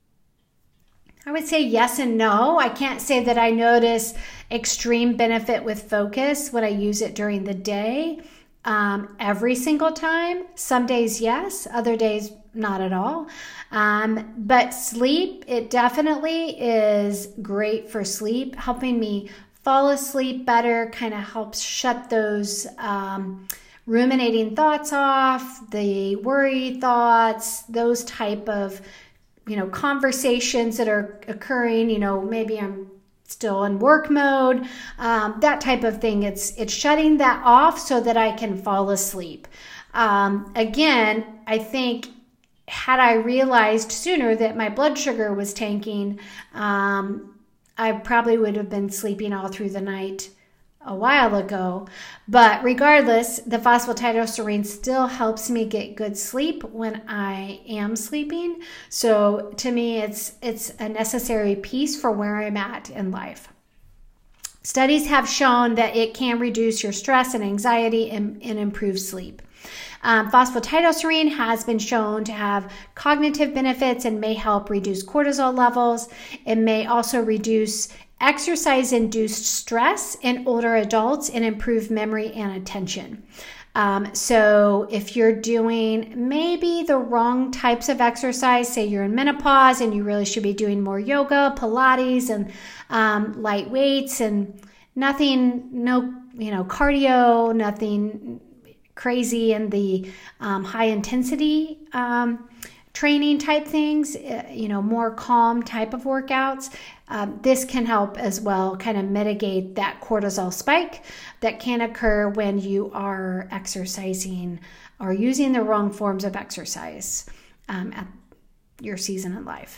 I would say yes and no. I can't say that I notice extreme benefit with focus when I use it during the day. Um, every single time. Some days, yes. Other days, not at all. Um, but sleep, it definitely is great for sleep, helping me fall asleep better, kind of helps shut those um, ruminating thoughts off, the worry thoughts, those type of, you know, conversations that are occurring. You know, maybe I'm still in work mode, um, that type of thing. It's it's shutting that off so that I can fall asleep. Um, again, I think had I realized sooner that my blood sugar was tanking, um, I probably would have been sleeping all through the night a while ago. But regardless, the phosphatidylserine still helps me get good sleep when I am sleeping. So to me, it's it's a necessary piece for where I'm at in life. Studies have shown that it can reduce your stress and anxiety and, and improve sleep. Um, phosphatidylserine has been shown to have cognitive benefits and may help reduce cortisol levels. It may also reduce exercise-induced stress in older adults and improved memory and attention. Um, so if you're doing maybe the wrong types of exercise, say you're in menopause and you really should be doing more yoga, Pilates, and um, light weights, and nothing, no, you know, cardio, nothing crazy in the um, high intensity um, training type things, you know, more calm type of workouts. Um, this can help as well kind of mitigate that cortisol spike that can occur when you are exercising or using the wrong forms of exercise um, at your season in life.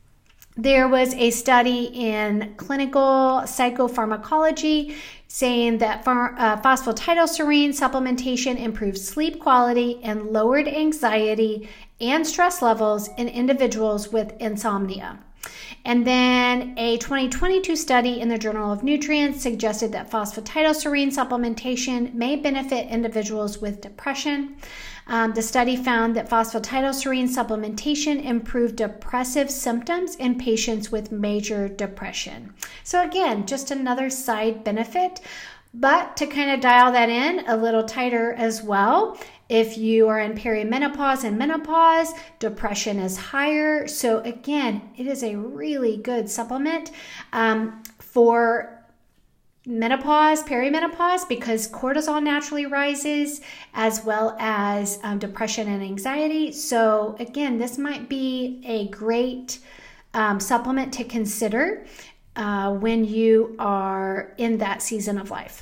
There was a study in clinical psychopharmacology saying that phar- uh, phosphatidylserine supplementation improved sleep quality and lowered anxiety and stress levels in individuals with insomnia. And then a twenty twenty-two study in the Journal of Nutrients suggested that phosphatidylserine supplementation may benefit individuals with depression. Um, the study found that phosphatidylserine supplementation improved depressive symptoms in patients with major depression. So again, just another side benefit, but to kind of dial that in a little tighter as well. If you are in perimenopause and menopause, depression is higher. So again, it is a really good supplement um, for menopause, perimenopause, because cortisol naturally rises, as well as um, depression and anxiety. So again, this might be a great um, supplement to consider uh, when you are in that season of life.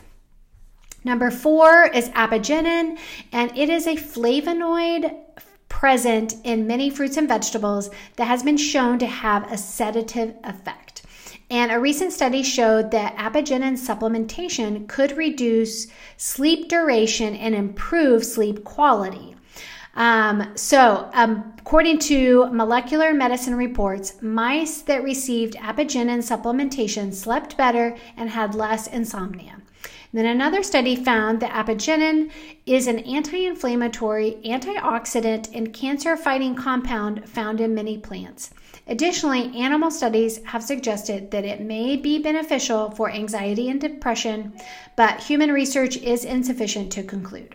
Number four is apigenin, and it is a flavonoid present in many fruits and vegetables that has been shown to have a sedative effect. And a recent study showed that apigenin supplementation could reduce sleep duration and improve sleep quality. Um, so, um, according to Molecular Medicine Reports, mice that received apigenin supplementation slept better and had less insomnia. Then another study found that apigenin is an anti-inflammatory, antioxidant, and cancer-fighting compound found in many plants. Additionally, animal studies have suggested that it may be beneficial for anxiety and depression, but human research is insufficient to conclude.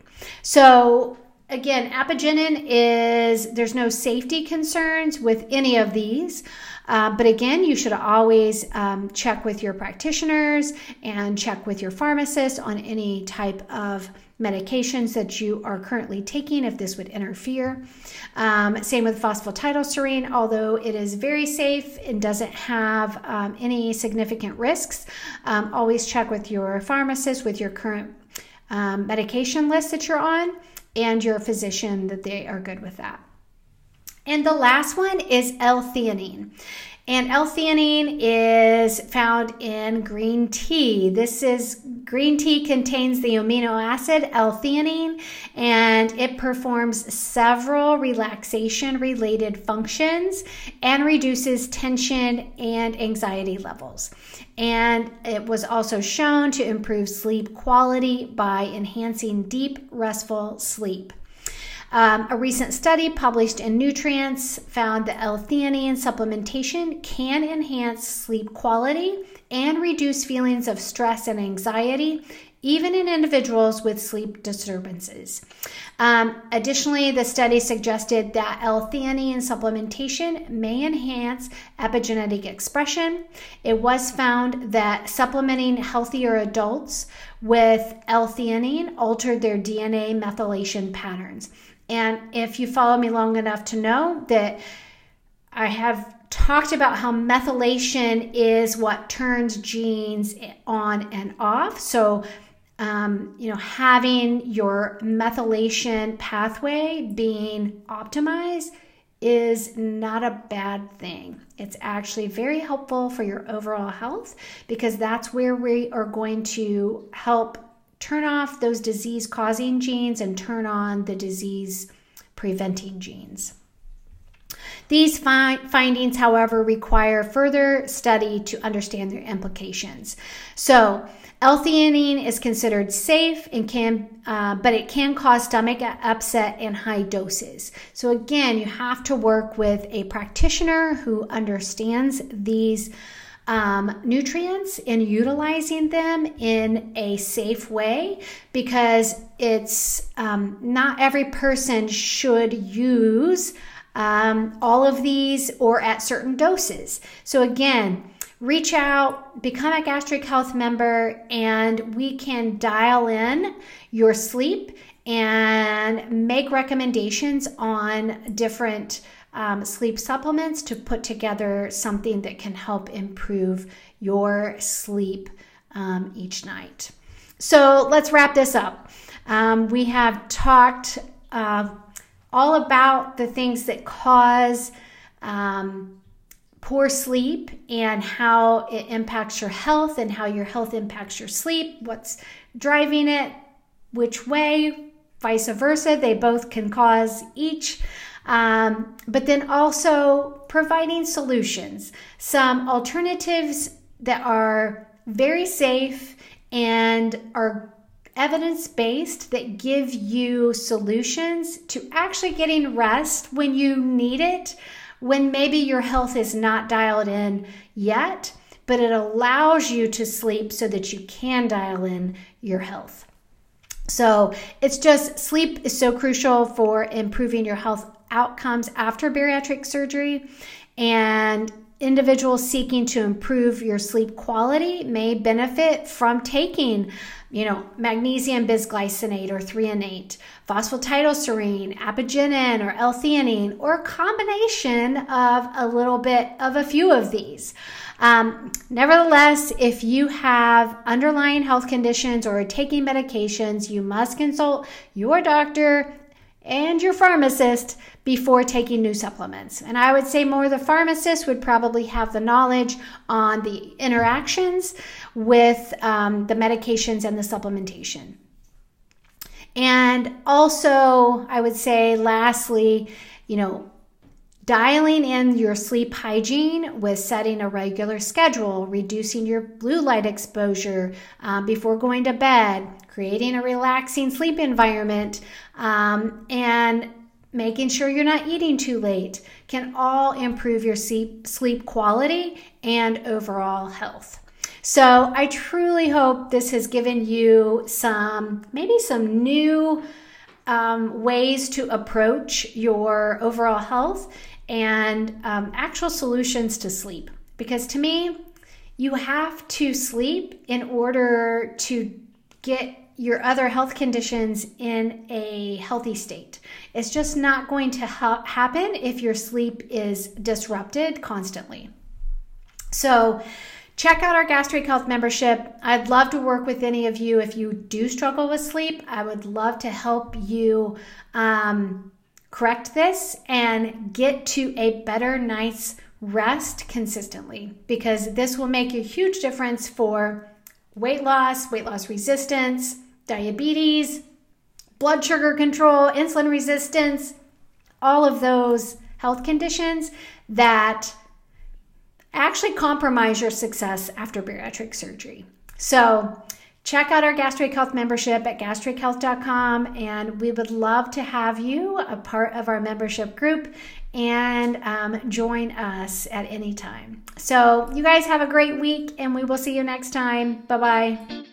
So again, apigenin is, there's no safety concerns with any of these. Uh, but again, you should always um, check with your practitioners and check with your pharmacist on any type of medications that you are currently taking if this would interfere. Um, same with phosphatidylserine, although it is very safe and doesn't have um, any significant risks. Um, always check with your pharmacist, with your current um, medication list that you're on, and your physician that they are good with that. And the last one is L-theanine. And L-theanine is found in green tea. This is, green tea contains the amino acid L-theanine, and it performs several relaxation-related functions and reduces tension and anxiety levels. And it was also shown to improve sleep quality by enhancing deep, restful sleep. Um, a recent study published in Nutrients found that L-theanine supplementation can enhance sleep quality and reduce feelings of stress and anxiety, even in individuals with sleep disturbances. Um, additionally, the study suggested that L-theanine supplementation may enhance epigenetic expression. It was found that supplementing healthier adults with L-theanine altered their D N A methylation patterns. And if you follow me long enough to know that I have talked about how methylation is what turns genes on and off. So, um, you know, having your methylation pathway being optimized is not a bad thing. It's actually very helpful for your overall health, because that's where we are going to help turn off those disease-causing genes and turn on the disease-preventing genes. These fi- findings, however, require further study to understand their implications. So, L-theanine is considered safe and can, uh, but it can cause stomach upset in high doses. So again, you have to work with a practitioner who understands these um, nutrients and utilizing them in a safe way, because it's um, not every person should use um, all of these or at certain doses. So again, reach out, become a Gastric Health member, and we can dial in your sleep and make recommendations on different um, sleep supplements to put together something that can help improve your sleep um, each night. So let's wrap this up. Um, we have talked uh, all about the things that cause um, poor sleep and how it impacts your health and how your health impacts your sleep, what's driving it, which way, vice versa. They both can cause each. Um, but then also providing solutions, some alternatives that are very safe and are evidence-based, that give you solutions to actually getting rest when you need it, when maybe your health is not dialed in yet, but it allows you to sleep so that you can dial in your health. So it's just, sleep is so crucial for improving your health outcomes after bariatric surgery, and individuals seeking to improve your sleep quality may benefit from taking, you know, magnesium bisglycinate or threonate, phosphatidylserine, apigenin, or L-theanine, or a combination of a little bit of a few of these. Um, nevertheless, if you have underlying health conditions or are taking medications, you must consult your doctor and your pharmacist before taking new supplements. And I would say more the pharmacist would probably have the knowledge on the interactions with um, the medications and the supplementation. And also, I would say lastly, you know, dialing in your sleep hygiene with setting a regular schedule, reducing your blue light exposure um, before going to bed, creating a relaxing sleep environment, um, and making sure you're not eating too late can all improve your sleep, sleep quality and overall health. So I truly hope this has given you some, maybe some new um, ways to approach your overall health and um, actual solutions to sleep. Because to me, you have to sleep in order to get your other health conditions in a healthy state. It's just not going to ha- happen if your sleep is disrupted constantly. So check out our Gastric Health membership. I'd love to work with any of you if you do struggle with sleep. I would love to help you um, correct this and get to a better night's rest consistently, because this will make a huge difference for weight loss, weight loss resistance, diabetes, blood sugar control, insulin resistance, all of those health conditions that actually compromise your success after bariatric surgery. So check out our Gastric Health membership at gastric health dot com, and we would love to have you a part of our membership group and um, join us at any time. So you guys have a great week, and we will see you next time. Bye-bye.